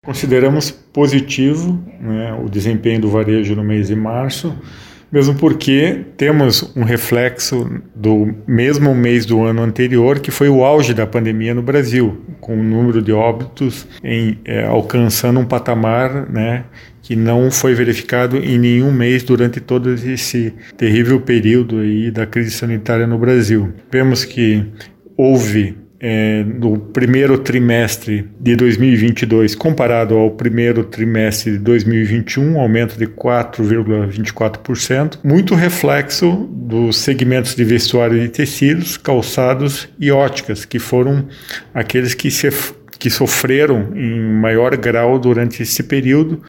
Consideramos positivo, né, o desempenho do varejo no mês de março, mesmo porque temos um reflexo do mesmo mês do ano anterior, que foi o auge da pandemia no Brasil, com o número de óbitos alcançando um patamar, né, que não foi verificado em nenhum mês durante todo esse terrível período aí da crise sanitária no Brasil. Vemos que houve no primeiro trimestre de 2022, comparado ao primeiro trimestre de 2021, aumento de 4,24%, muito reflexo dos segmentos de vestuário de tecidos, calçados e óticas, que foram aqueles que sofreram em maior grau durante esse período,